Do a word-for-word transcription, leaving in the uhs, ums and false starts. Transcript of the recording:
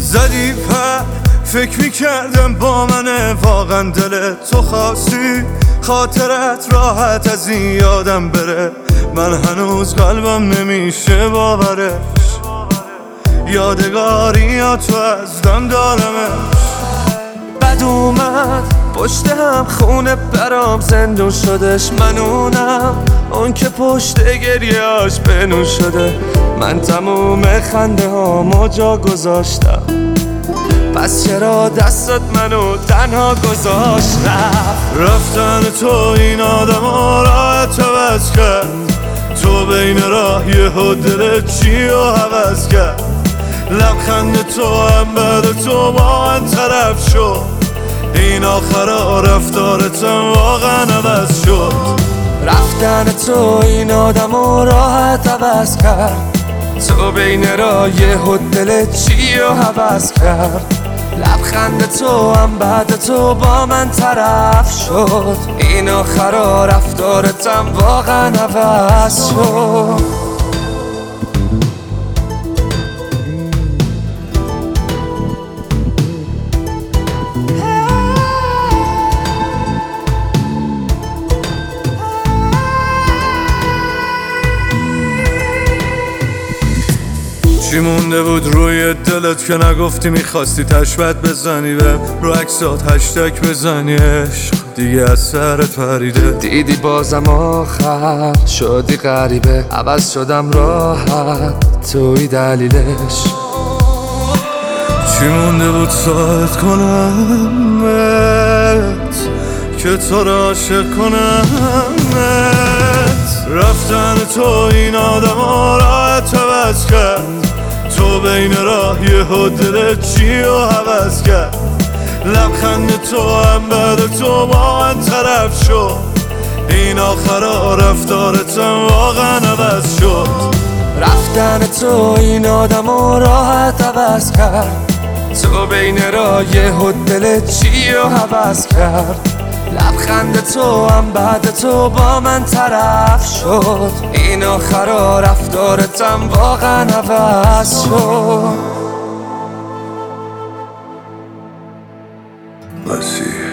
زدی پر فکر میکردم با منه واقعا دل تو خواستی خاطرت راحت از این یادم بره من هنوز قلبم نمیشه باورش یادگاری یا تو از دم دارمش بد اومد پشت هم خونه برام زندون شدش من اونم اون که پشت گریهاش بنون شده من تموم خنده هامو جا گذاشتم پس چرا دستت منو تنها گذاشت رفت رفتن تو این آدم ها راحت عوض کرد تو بین راه یهو دلت چی و حوض کرد لبخند تو هم بعد تو با من طرف شد این آخرا رفتارتم واقعا عوض شد رفتن تو این آدم ها راحت عوض کرد تو بین راه یهو دلت چی و حوض کرد لبخند تو هم بعد تو با من طرف شد این آخرا رفتارتم واقعا عوض شد چی مونده بود روی دلت که نگفتی میخواستی تشبت بزنی به رو عکسات هشتگ بزنی عشق دیگه از سرت پریده دیدی بازم آخر شدی غریبه عوض شدم راحت توی دلیلش چی مونده بود ساعت کنم بهت که تو را عاشق کنمت رفتن تو این آدم ها راحت عوض کرد تو بین راه یهو دلت چی و حوض کرد لبخند تو هم بعد تو با من طرف شد این آخرا رفتارتم واقعا عوض شد رفتن تو این آدم ها راحت عوض کرد تو بین راه یهو دلت چی و حوض کرد لبخند تو هم بعد تو با من طرف شد این آخرا رفتارتم واقعا عوض شد مسیح